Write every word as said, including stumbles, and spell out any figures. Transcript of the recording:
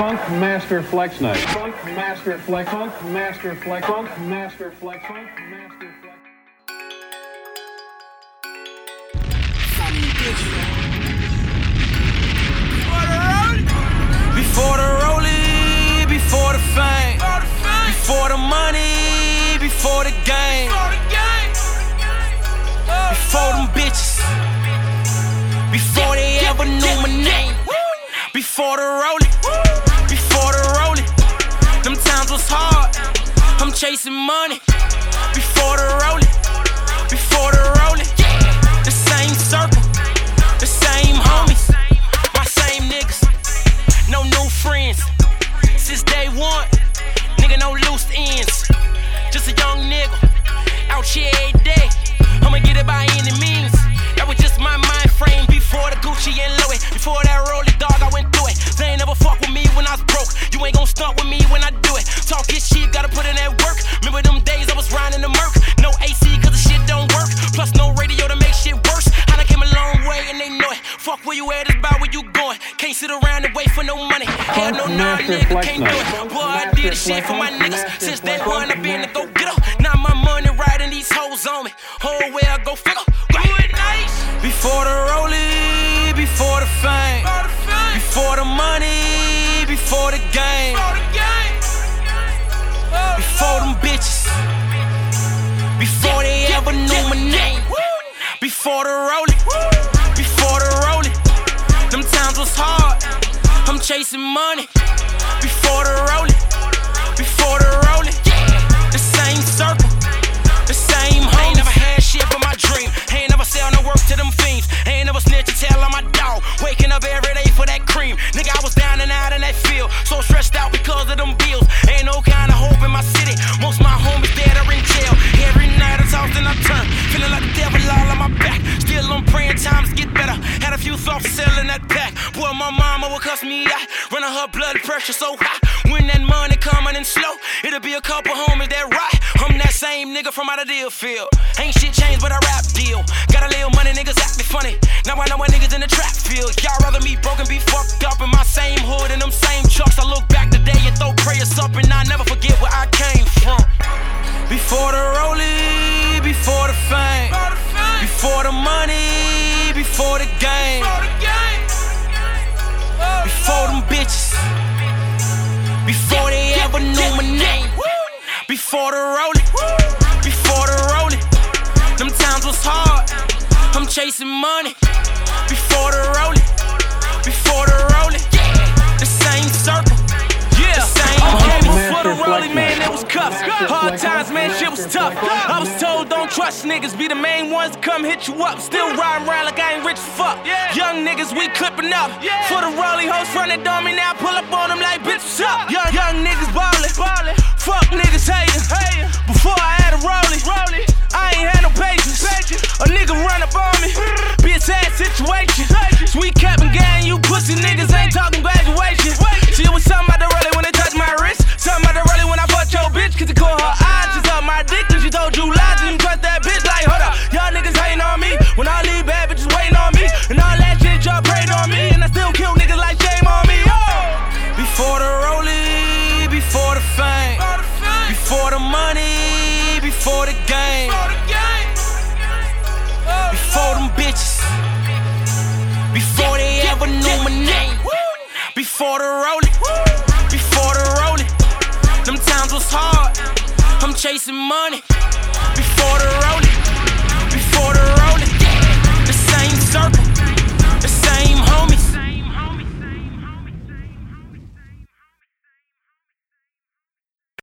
Funk Master Flex Night. Funk Master Flex. Funk Master Flex. Funk Master Flex. Funk Master Flex. Before the rollie, before the fame, before the money, before the game, before them bitches, before they ever knew my name, before the rollie, before the rollie, them times was hard, I'm chasing money, before the rollie, before the rollie, the same circle, the same homies, my same niggas, no new friends, since day one, nigga no loose ends, just a young nigga, out here every day, I'ma get it by any means, that was just my mind frame, before the Gucci and Louis, before that rolling dog I went through it, they ain't never fuck with me when I was broke, you ain't gon' stunt with me when I do it, talk this shit, gotta put in that work, remember them days I was riding the Merc, no A C cause the shit don't work, plus no radio to make shit worse, I done came a long way and they know it, fuck where you at, it's about where you going, can't sit around and wait for no money, hell no nah nigga, can't do it, boy I did this shit for my niggas, since day one I been to go get up, now my money riding these hoes on me, whole way I go figure, good night. Before the rollie, before the fame, before the money, before the game, before them bitches, before they ever knew my name, before the rollie, before the rollie, them times was hard, I'm chasing money, before the rollie, before the rollie, the same circle, the same homies. I ain't never had shit but my dream, I ain't never sell no work to them fiends, I ain't never snitch and tell on my dog, waking up every day for that cream, nigga I was down and out in that field, so stressed out because of them bills, ain't no kind of hope in my city, most my homies dead or in jail, every night I toss and I turn, feeling like the devil all on my back, still I'm praying times get better, had a few thoughts of selling that pack, boy my mama would cuss me out, running her blood pressure so high, when that money coming in slow, it'll be a couple homies that ride, I'm that same nigga from out of Deerfield, ain't shit changed but I rap deal, got a little money niggas act me funny, now I know my niggas in the trap field, y'all rather me broken be fucked up in my same hood and them same trucks, I look back today and throw prayers up and I never forget where I came from, before the rollie, before the fame, before the money, before the game, before them bitches, before they ever knew my name, before the rollie, before the rollie, them times was hard, I'm chasing money, before the rollie, before the rollie, the same circle, yeah, the same homies. Before the rollie, man, it was cuffs, hard times, man, shit was tough, I was told don't trust niggas, be the main ones to come hit you up, still riding around like I ain't rich as fuck, young niggas, we clipping up, for the rollie, hoes frontin' on me now, pull up on them like bitch, what's up, young, young niggas ballin', fuck niggas hatin', before I had a rollie, I ain't had no patience, a nigga run up on me, be a sad situation, so we kept gang, you pussy niggas ain't talking graduation, see it was something about the rollie when they touched my wrist, something about the rollie when I fucked your bitch, cause it caught her eyes, she sucked my dick, cause she told you lies, and you trust that bitch like, hold up, y'all niggas hating on me, when I leave bad bitches waiting on me, and all that shit y'all praying on me, and I still kill niggas like shame on me, oh. Before the rollie, before the fame, before the money, before the game, before them bitches, before they ever knew my name, before the rollie, before the rollie, them times was hard, I'm chasing money, before the rollie.